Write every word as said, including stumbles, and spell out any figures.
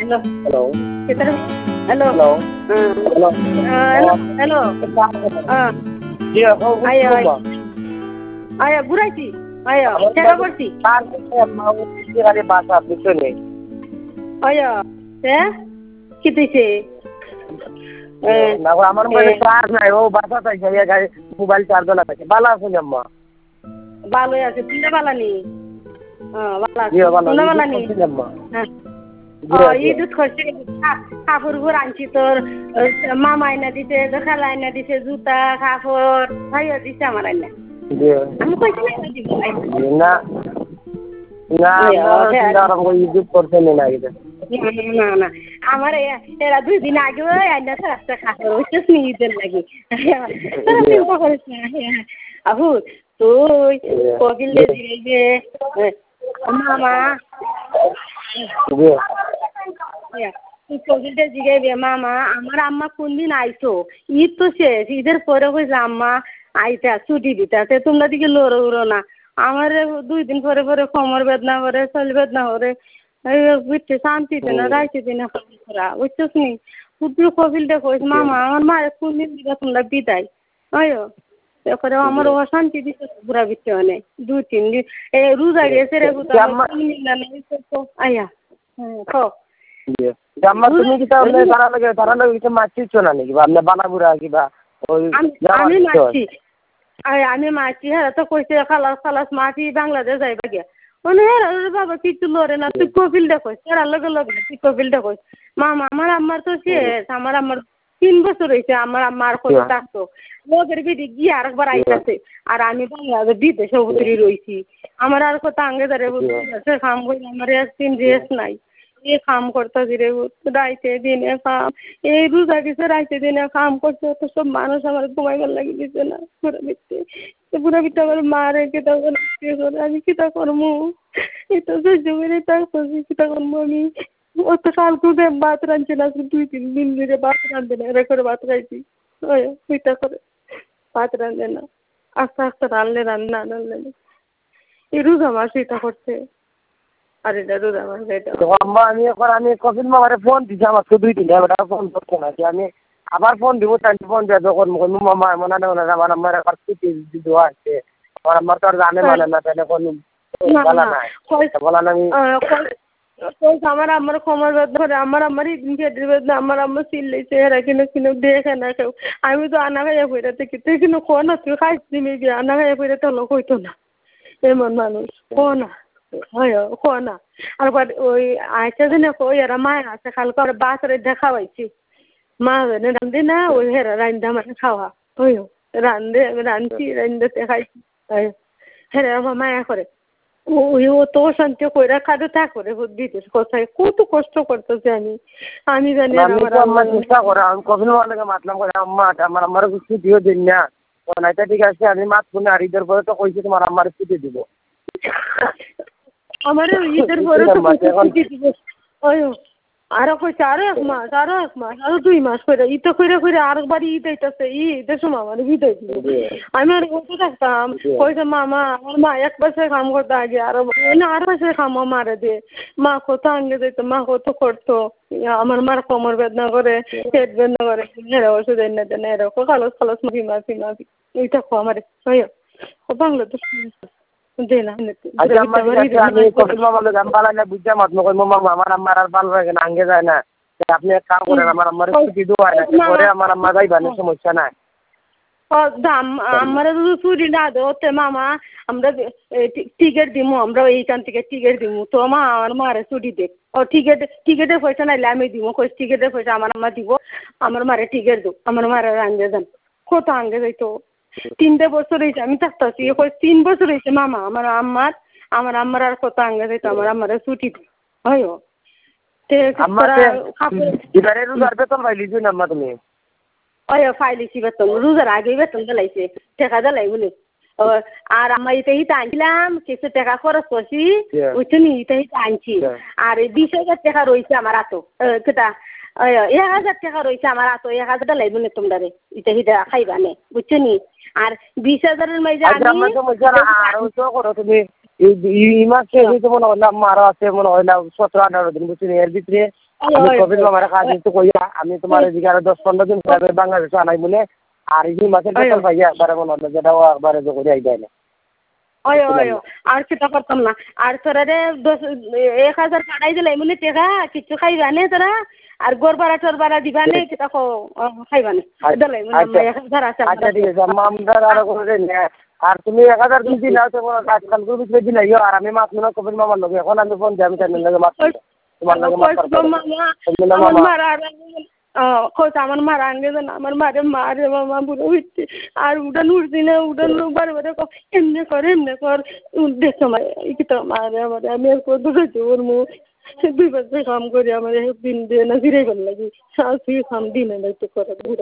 Hello. Kita hello. Hello. Uh, Hello. uh, hello. Hello. Uh, Iya, kau ayo, berubah. ayo, Buraiti. Ayo, cakap berti. Kan saya mau istirahat bahasa itu nih. Ayo, ya? Kita sih. না আমার মোবাইলে charge নাই ও বাসা তাই যাইয়া গাড়ি mobile charge লাগাইছে ভালো আছেন আম্মা ভালো আছে তুই ভালো নি হ্যাঁ ভালো আছে জি ভালো তুই ভালো নি আছেন আম্মা হ্যাঁ ও এই দুধ খরচে কাপড় গুলো আনছি তোর মামা আইনা দিছে খালা আইনা দিছে জুতা কাপড় ভাইও দিছে আমার আইনা জি আমি কইছি না না না আমরা ওই ইউজ করতে না এটা না না আমার এরা দুই দিন আগে আইনা রাস্তা কাপড় ওইটা স্নিদের লাগে তোরা চিন্তা করিস না আহু তুই কোকিল দিলে মামা তুই কোকিলটা জিগাইবে মামা আমার আম্মা কোন দিন আইছো ঈদ তো শেষ ঈদের পরে কইছে আম্মা আইতা ছুটি দিতে তোমরা দিকে লড়ো উড়ো না আমার দুই দিন পরে পরে কোমর বেদনা করে শরীর বেদনা করে বুঝতে শান্তিতে না রাইতে না করা বুঝছিস নি তুই কোকিলটা কইস মামা আমার মায়ের কোন দিন দিকে তোমরা বিদায় আয়ো তারপরে আমার অশান্তি দিচ্ছে পুরা বিচ্ছে মানে দুই তিন দিন এ রোজা গেছে রে আয়া হ্যাঁ জাম্মা তুমি কি তাহলে তারা লাগে তারা লাগে কিছু মাছি চলে নাকি বা আপনি বানাগুড়া কিবা ওই আমি মাছি আমি মাছি হ্যাঁ তো কইছে খালাস খালাস মাছি বাংলাদেশ যাইবা গিয়া মানে হ্যাঁ বাবা কিছু লড়ে না তুই কপিল দেখো তারা লগে লগে তুই কপিল দেখো মামা আমার আম্মার তো শেষ আমার আম্মার তিন বছর হয়েছে আমার আম্মার কথা থাকতো লোকের বিধি গিয়ে আরেকবার আইতাছে আর আমি বাংলাদেশ বিদেশে উতরি রয়েছি আমার আর কথা আঙ্গে দাঁড়িয়ে কাম করি আমার একদিন রেস্ট নাই এ কাম করতেছি রে রাইতে দিনে কাম এই রোজা দিছে রাইতে দিনে কাম করছে তো সব মানুষ আমার ঘুমাইবার লাগি দিছে না পুরা বিতে পুরা বিতে আমার মা রেখে তখন আমি কিতা করবো এটা সহ্য করে থাকতেছি কিতা করবো আমি অত কালকে ভাত রাঁধছে না দুই তিন দিন ধরে ভাত রাঁধবে না এরা করে ভাত খাইছি ওইটা করে ভাত রাঁধে না আস্তে আস্তে রাঁধলে রান্না রাঁধলে না এই রোজা মাস এটা করছে আর এটা রোজা মাস এটা আম্মা আমি এখন আমি কপিল মামারে ফোন দিছি আমাকে দুই তিন ঘন্টা ফোন করতে না আমি আবার ফোন দিব তাই ফোন দিয়ে যখন মামা মনে না আমার আমার একটা ছুটি দেওয়া আছে আমার আমার তো আর জানে মানে না তাহলে কোন বলা নাই বলা না আমার আমার কোমর বেদনা আমার আমার পেটের বেদনা আমার আমার চিল্লাইছে এরা কিনে কিনে দেখে না কেউ আমি তো আনা খাইয়া ফেরা থেকে তুই কিন্তু কো না তুই খাইছি মেয়ে আনা খাইয়া ফেরা তো লোক হইতো না এমন মানুষ কো না হয় কো না আর ওই আইসা দিনে কই এরা মায়ের আছে কালকে আর বাসরে দেখা পাইছি মা রান্ধে না ওই হেরা রান্ধা মানে খাওয়া ওই রান্ধে রান্ধছি রান্ধতে খাইছি হেরা আমার মায়া করে ওই ও তো শান্তি কইরা খাদে থাকরে বিদেশ কোথায় কত কষ্ট করতেছে আমি আমি জানি আমার আম্মা চিন্তা করে আমি কপিল মামাকে মাতলাম করে আম্মা আমার আমার কিছু দিও দিন না নাইটা ঠিক আছে আমি মাত শুনে আর ঈদের পরে তো কইছি তোমার আমার ছুটি দিব আমার ঈদের পরে তো ছুটি দিব ওই আরো কইছে আরো এক মাস আরো এক মাস আরো দুই মাস করে ঈদ তো করে করে আরেকবার ঈদ আইতাছে ঈদের সময় আমার ঈদ আইছিল আমি আর বলতে থাকতাম কইছে মামা আমার মা এক বছর কাম করতে আগে আরো না আর বছর কাম মারে দে মা কত আঙ্গে দিত মা কত করতো আমার মার কোমর বেদনা করে পেট বেদনা করে এরা ওষুধ এনে দেন এরকম খালস খালস মাফি মাফি মাফি এইটা খো আমার ও বাংলাদেশ আমি কপিল মামাকে গান পালাই না বুঝতে মাত কই মামা আমার আম্মার আর ভালো লাগে না আঙ্গে যায় না আপনি এক কাম করেন আমার আম্মার ছুটি দেওয়া না পরে আমার আম্মা যাইবা না সমস্যা নাই আমরা যদি ছুটি না দেওয়াতে মামা আমরা টিকিট দিমু আমরা এইখান থেকে টিকিট দিমু তো মা আমার মারে ছুটি দে ও টিকিট টিকিটের পয়সা নাইলে আমি দিব কই টিকিটের পয়সা আমার আম্মা দিব আমার মারে টিকিট দো আমার মারে আঙ্গে যান কত আঙ্গে যাইতো তিনটে বছর হয়েছে আমি থাকতেছি তিন বছর হয়েছে মামা আমার আম্মার আমার আম্মার আর কত আঙ্গে যাইতো আমার আম্মারে ছুটি হয় ওই ফাইলিছি বেতন রোজার আগেই বেতন দিলাইছে টাকা দিলাই বলে আর আমার ইতে ইতে আনছিলাম কিছু টাকা খরচ করছি বুঝছো নি ইতে ইতে আনছি আর বিশ হাজার টাকা রয়েছে আমার হাতো কেটা এক হাজার টাকা রয়েছে আমার হাতো এক হাজার দিলাই বলে তোমরা ইতে হিটা খাইবা নে বুঝছো নি আর বিশ হাজারের মাঝে তুমি এই মাসে মনে হয় না আরো আছে মনে হয় না সতেরো আঠারো দিন বুঝছি এর ভিতরে আমি কপিল মামারে কাজ একটু কইয়া আমি তোমার এদিকে আরো দশ পনেরো দিন পরে বাংলাদেশে আনাই বলে আর এই মাসের বেতন পাইয়া একবারে মনে হলো যেটাও একবারে যোগ করে আইডাই না অয় অয় আর সেটা করতাম না আর তোরা রে দশ এক হাজার পাঠাই দিলে এমনি টেকা কিছু খাইবা নে তোরা আর গোর ভাড়া টোর ভাড়া দিবা নে কিতা খাইবা নে দিলে এক হাজার আছে আচ্ছা ঠিক আছে আমরা আরো করে নে আর তুমি এক হাজার তুমি দিন আছে আজকাল করে বিক্রি দিন আইও আর আমি মাছ মনে কপিল মামার লগে এখন আমি ফোন দিই আমি তার লগে মাছ তোমার লগে মাছ আমার মারা খোঁজ আমার মারা আনবে না আমার মারে মারে মামা বুড়ো হচ্ছে আর উঠান উঠছি না উঠান বারে বারে এমনি কর এমনি কর দেখছো কিতা মারে আমার আমি আর কত খাইছি ওর মুখ দুই বছর কাম করি আমার দিন দিয়ে না ফিরে গেল লাগি খাম দিনে না একটু করে